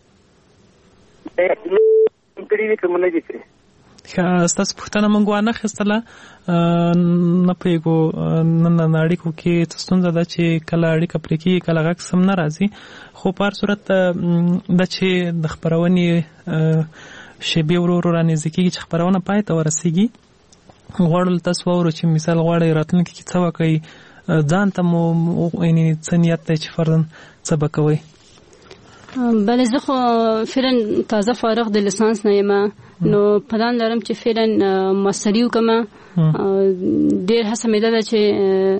کړي دي که مو نه دي کړي ستاسو پوښتنه موږ وانه اخیستله نه پوهېږو نن اړیکو کې څه ستونزه ده چې کله اړیکه پرې کېږي کله غږ سم نه راځي خو په هر صورت دا چې د خپرونې شیبې ورو ورو رانږدې کېږي چې خپرونه پای ته ورسېږي غواړو له تاسو واورو چې مثال غواړئ راتلونکي کې څه وکړئ ځان ته مو یعنې څه نیت دی چې فرضاً څه به کوئ بله زه خو فعلا تازه فارغ د لیسانس نه یم نو پلان لرم چې فعلا ماستري وکړم ډېر هڅه مې ده چې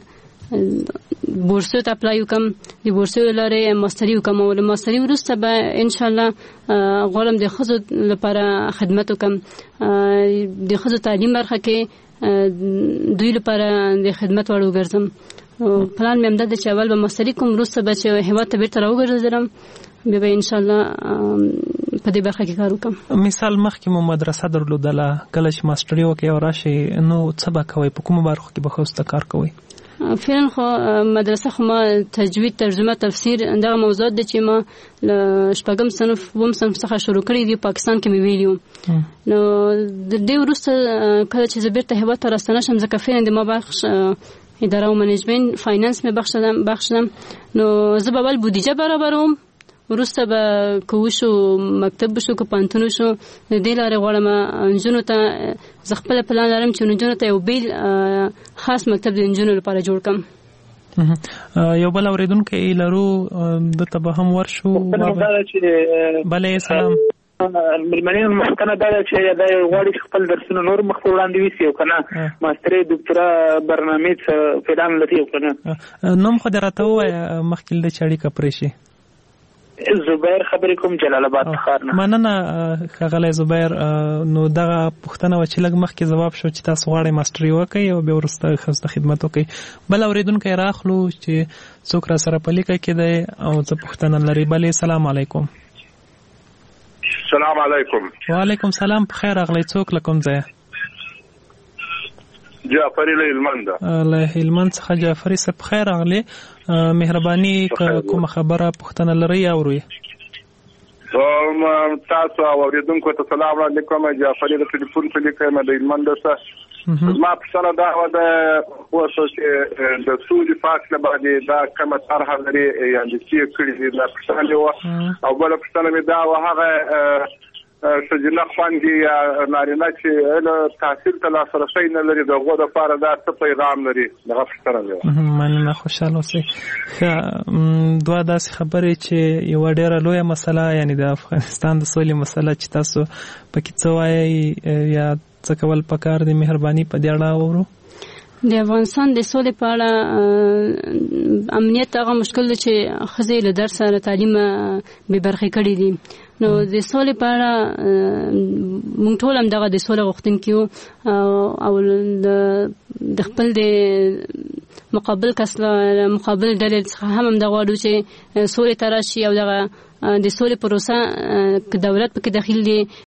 بورسو ته اپلای وکم د بورسو لاره ماستری وکم او د ماستری وروسته به ان شاء الله غواړم د خزو لپاره خدمت وکم د خزو تعلیم برخه کې دوی لپاره د خدمت وړو ګرځم پلان مې همدا چې اول به ماستری کوم وروسته به چې هیواد ته بیرته راوګرځم بیا به ان شاء الله په دې برخه کې کار وکم. مثال مخکې مو مدرسه درلودله کله چې ماستری وکړئ او راشئ نو څه به کوئ په کومو برخو کې به خوسته کار کوئ؟ فعلا خو مدرسه خو ما تجوید ترجمه تفسیر دغه موضوعات دي چې ما له شپږم صنف وم صنف څخه شروع کړی دی پاکستان کې مې ویلیو نو د دې وروسته کله چې زه بیرته هیواد ته راستنه شم ځکه فعلا د ما بخش اداره او منیجمنت فاینانس مې بخښم بخښم نو زه به ول بودیجه برابروم وروسته به کوشو مکتب شو کو پانتونو شو د دې لارې غواړم انجونو ته زه خپل پلان لرم چې انجونو ته یو بیل خاص مکتب د انجونو لپاره جوړ کړم. یو بل اوریدونکو لرو د ته به هم ورشو بله سلام ملمنین مخکنه دا چې دا غواړي خپل درسونه نور مخ وړاندې وسی او کنه ماستری ډاکټرا برنامه فلان لري کنه نوم خو درته وای مخکې د چړې کپریشي زبیر خبرې کوم جلال آباد ښار نه. مننه ښاغلی زبیر. نو دغه پوښتنه وه چې لږ مخکې ځواب شو چې تاسو غواړئ ماسټري وکړئ او بیا وروسته ښځو ته خدمت وکړئ. بل اورېدونکی راخلو چې څوک را سره په لیکه کې دی او څه پوښتنه لري. بلې سلام علیکم. سلام علیکم. وعلیکم سلام. په خیر راغلی. څوک له کوم ځایه؟ جعفری له هلمند. له هلمند څخه جعفری صاحب په خیر راغلی. مهرباني کومه خبره پوښتنه لرئ اورئ. تاسو اوریدونکو ته سلام علیکم. جعفری د ټلیفون په لیکه مې د هلمند څخه ما پوښتنه دا وه د اوس چې د سولې په هکله باندې دا کومه طرحه لري یعنې کړي دي دا پوښتنه مې وه. او بله پوښتنه مې دا وه هغه سجنه خوندي یا نارینه چې تحصیل ته لاسرسی نه لري د هغو دپاره دا څه پیغام لري دغه پوښتنه مې وه. مننه خوشحاله اوسئ. ښه دوه داسې خبرې چې یوه ډېره لویه مسله یعنې د افغانستان د سولې مسله چې تاسو پکې څه وایئ یا څه کول پکار دی مهرباني په دې اړه واورو. د افغانستان د سولې په اړه امنیت هغه مشکل دی چې ښځې له درس سره تعلیم بې برخې کړي دي. نو د سولې په اړه موږ ټول هم دغه د سولې غوښتونکي یو او د خپل د مقابل کس له مقابل ډلې څخه هم همدا غواړو چې سولې ته راشي او دغه د سولې پروسه که دولت پکې دخیل دی